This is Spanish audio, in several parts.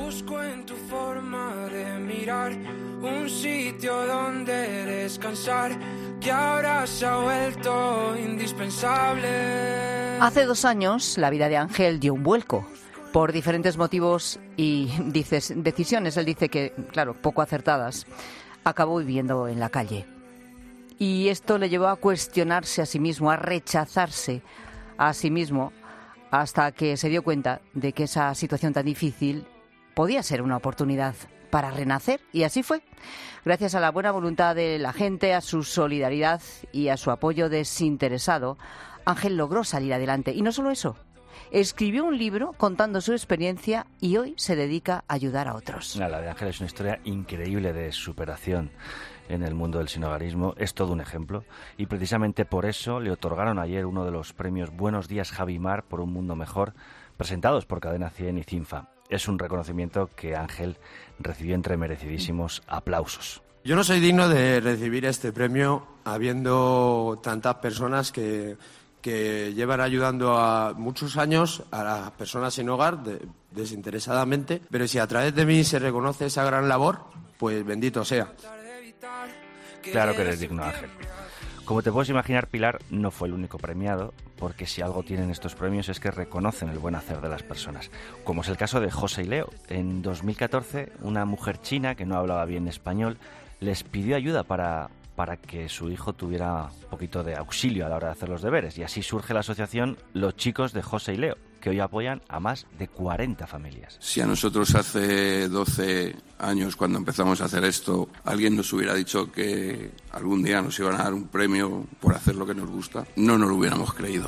Busco en tu forma de mirar un sitio donde descansar, que ahora se ha vuelto indispensable. Hace 2 años la vida de Ángel dio un vuelco. Por diferentes motivos y decisiones, él dice que, claro, poco acertadas, acabó viviendo en la calle. Y esto le llevó a cuestionarse a sí mismo, a rechazarse a sí mismo, hasta que se dio cuenta de que esa situación tan difícil podía ser una oportunidad para renacer, y así fue. Gracias a la buena voluntad de la gente, a su solidaridad y a su apoyo desinteresado, Ángel logró salir adelante. Y no solo eso, escribió un libro contando su experiencia y hoy se dedica a ayudar a otros. La de Ángel es una historia increíble de superación en el mundo del sinhogarismo. Es todo un ejemplo y precisamente por eso le otorgaron ayer uno de los premios Buenos Días Javimar por un mundo mejor, presentados por Cadena 100 y Cinfa. Es un reconocimiento que Ángel recibió entre merecidísimos aplausos. Yo no soy digno de recibir este premio habiendo tantas personas que llevan ayudando a muchos años a las personas sin hogar desinteresadamente, pero si a través de mí se reconoce esa gran labor, pues bendito sea. Claro que eres digno, Ángel. Como te puedes imaginar, Pilar no fue el único premiado, porque si algo tienen estos premios es que reconocen el buen hacer de las personas, como es el caso de José y Leo. En 2014, una mujer china que no hablaba bien español les pidió ayuda para que su hijo tuviera un poquito de auxilio a la hora de hacer los deberes. Y así surge la asociación Los Chicos de José y Leo, que hoy apoyan a más de 40 familias. Si a nosotros hace 12 años, cuando empezamos a hacer esto, alguien nos hubiera dicho que algún día nos iban a dar un premio por hacer lo que nos gusta, no nos lo hubiéramos creído.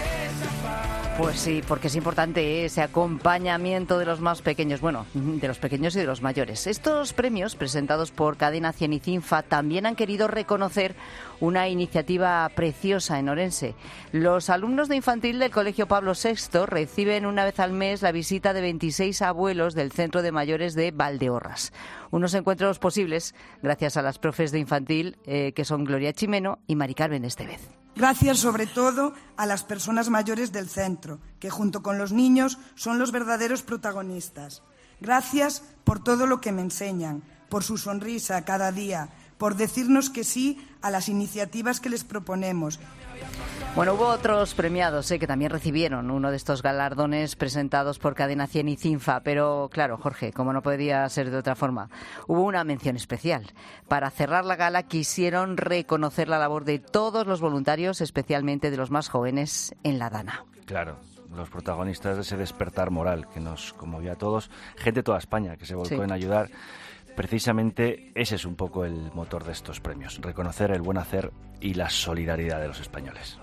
Pues sí, porque es importante ese acompañamiento de los más pequeños, bueno, de los pequeños y de los mayores. Estos premios, presentados por Cadena 100 y Cinfa, también han querido reconocer una iniciativa preciosa en Orense. Los alumnos de infantil del Colegio Pablo VI reciben una vez al mes la visita de 26 abuelos del Centro de Mayores de Valdeorras. Unos encuentros posibles gracias a las profes de infantil, que son Gloria Chimeno y Mari Carmen Estevez. Gracias sobre todo a las personas mayores del centro, que junto con los niños son los verdaderos protagonistas. Gracias por todo lo que me enseñan, por su sonrisa cada día, por decirnos que sí a las iniciativas que les proponemos. Bueno, hubo otros premiados que también recibieron uno de estos galardones presentados por Cadena 100 y Cinfa, pero claro, Jorge, como no podía ser de otra forma, hubo una mención especial. Para cerrar la gala quisieron reconocer la labor de todos los voluntarios, especialmente de los más jóvenes en la Dana. Claro, los protagonistas de ese despertar moral que nos conmovió a todos, gente de toda España que se volcó en ayudar. Precisamente ese es un poco el motor de estos premios, reconocer el buen hacer y la solidaridad de los españoles.